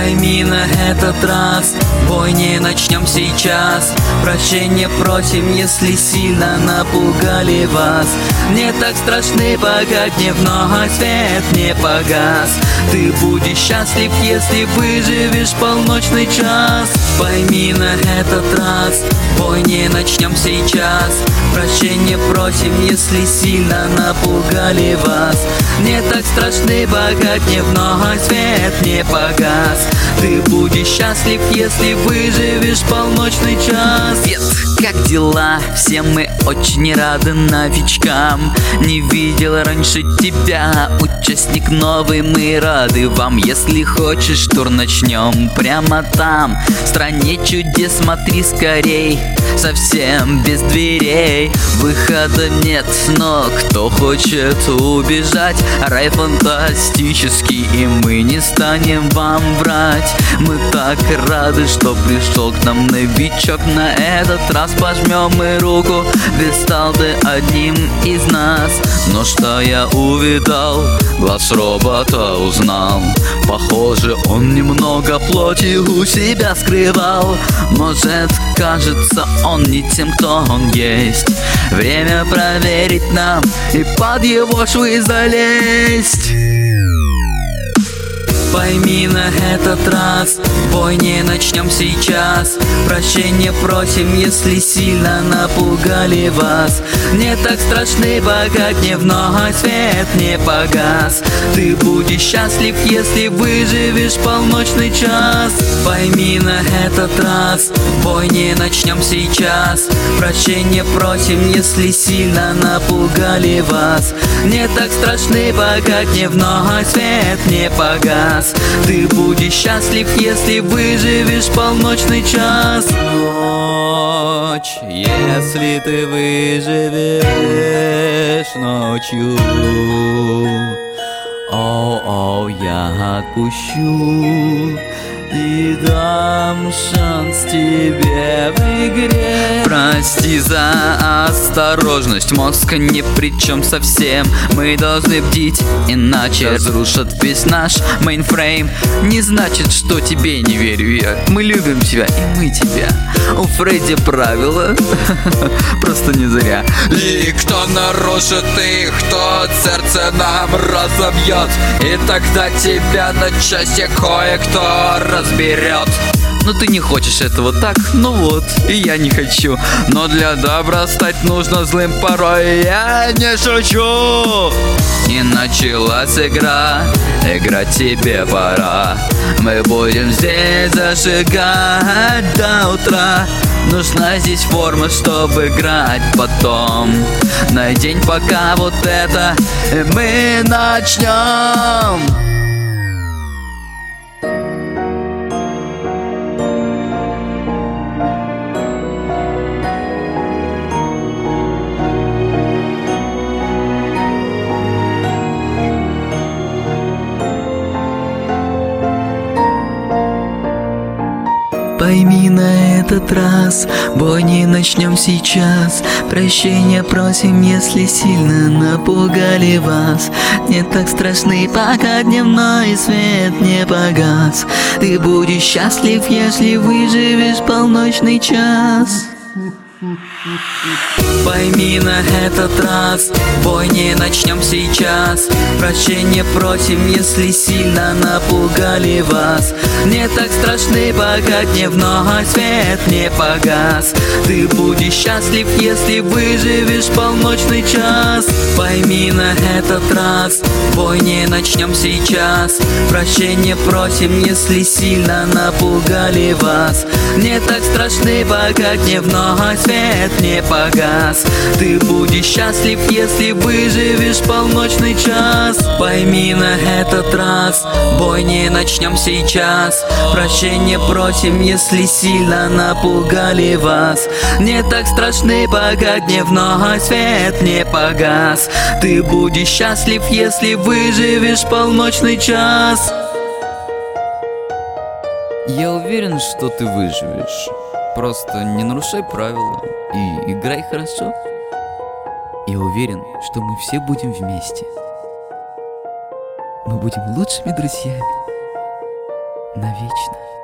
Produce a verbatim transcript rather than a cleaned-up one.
Пойми на этот раз, бой не начнем сейчас. Прощения просим, если сильно напугали вас. Не так страшны, пока дневного свет не погас. Ты будешь счастлив, если выживешь полночный час. Пойми на этот раз, бой не начнем сейчас. Прощения просим, если сильно напугали вас. Не так страшны, пока дневного свет не погас. Ты будешь счастлив, если выживешь полночный час. Привет, как дела? Все мы очень рады новичкам. Не видел раньше тебя, участник новый, мы рады вам. Если хочешь, тур начнем прямо там, в стране чудес, смотри скорей. Совсем без дверей, выхода нет, но кто хочет убежать? Рай фантастический, и мы не станем вам врать. Мы так рады, что пришел к нам новичок. На этот раз пожмем мы руку, ведь стал ты одним из нас. Но что я увидал? Глаз робота узнал. Похоже, он немного плоти у себя скрывал. Может, кажется, он не тем, кто он есть. Время проверить нам и под его швы залезть. Пойми на этот раз, бой не начнем сейчас. Прощения просим, если сильно напугали вас. Не так страшны, пока дневного свет не погас. Ты будешь счастлив, если выживешь полночный час. Пойми на этот раз, бой не начнем сейчас. Прощения просим, если сильно напугали вас. Не так страшны, пока дневного свет не погас. Ты будешь счастлив, если выживешь полночный час. Ночь, если ты выживешь ночью, о-о, я отпущу и дам шанс тебе в игре. Прости за осторожность, мозг ни при чем совсем. Мы должны бдить, иначе разрушат весь наш мейнфрейм. Не значит, что тебе не верю я. Мы любим тебя, и мы тебя. У Фредди правила просто не зря. И кто нарушит их, тот сердце нам разобьет. И тогда тебя на части кое-кто разберет. Но ты не хочешь этого, так? Ну вот, и я не хочу. Но для добра стать нужно злым порой. Я не шучу. Не началась игра, играть тебе пора. Мы будем здесь зажигать до утра. Нужна здесь форма, чтобы играть потом. На день пока вот это, и мы начнем. Пойми на этот раз, бой не начнем сейчас. Прощения просим, если сильно напугали вас. Не так страшны, пока дневной свет не погас. Ты будешь счастлив, если выживешь полночный час. Пойми на этот раз, бой не начнем сейчас. Прощения просим, если сильно напугали вас. Не так страшны, пока дневного свет не погас. Ты будешь счастлив, если выживешь полночный час. Пойми на этот раз, бой не начнем сейчас. Прощения просим, если сильно напугали вас. Не так страшны, пока дневного свет не погас. Ты будешь счастлив, если выживешь полночный час. Пойми на этот раз, бой не начнем сейчас. Прощения просим, если сильно напугали вас. Не так страшны, пока дневного свет не погас. Ты будешь счастлив, если выживешь полночный час. Я уверен, что ты выживешь. Просто не нарушай правила и играй хорошо. Я уверен, что мы все будем вместе. Мы будем лучшими друзьями. навечно.